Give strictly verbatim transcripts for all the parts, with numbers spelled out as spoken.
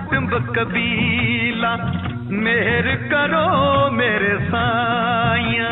कुटुंब कबीला मेहर करो मेरे साइया।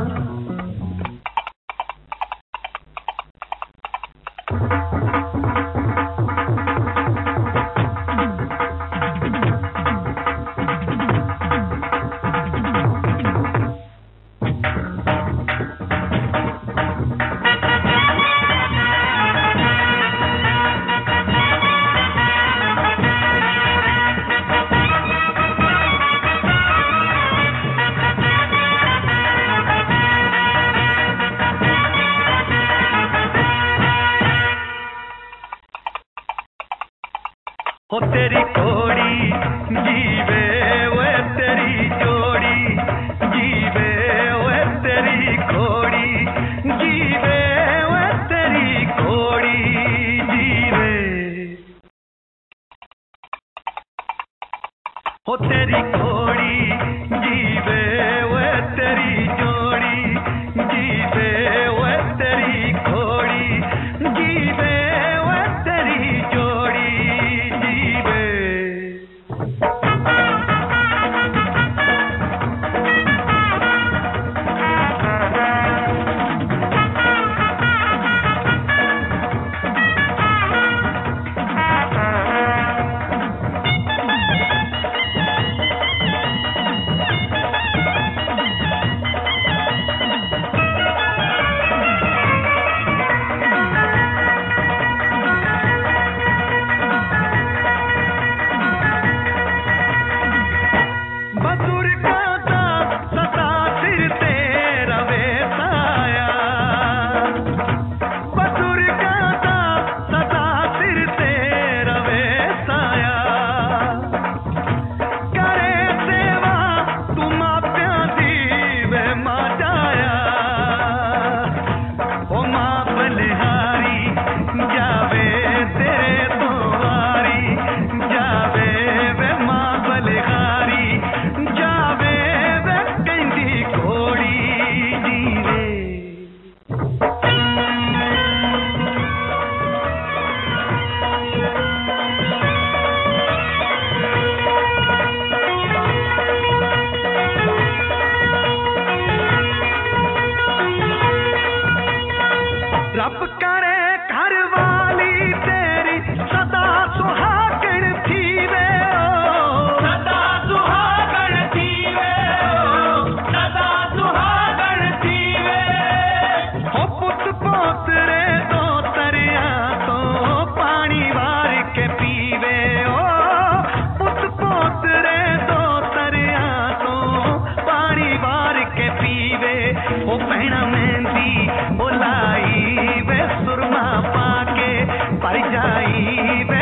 हो तेरी कोड़ी जीवे वे तेरी जोड़ी जीवे वे तेरी कोड़ी जीवे वे तेरी कोड़ी जीवे। हो तेरी कोड़ी जीवे वे तेरी जोड़ी जीवे वे तेरी कोड़ी जीवे वे तेरी जोड़ी। रब करे घर वाली तेरी सदा सुहागण थीवे सदा सुहागण थीवे सदा सुहागण थीवे। हो पुत पोतरे तो तरिया तो पानी वार के पीवे ओ पुत पोतरे तो तरिया तो पानी वार के पीवे। ओ भैना मेहंदी बोलाई वे सुरमा पाके पर जाई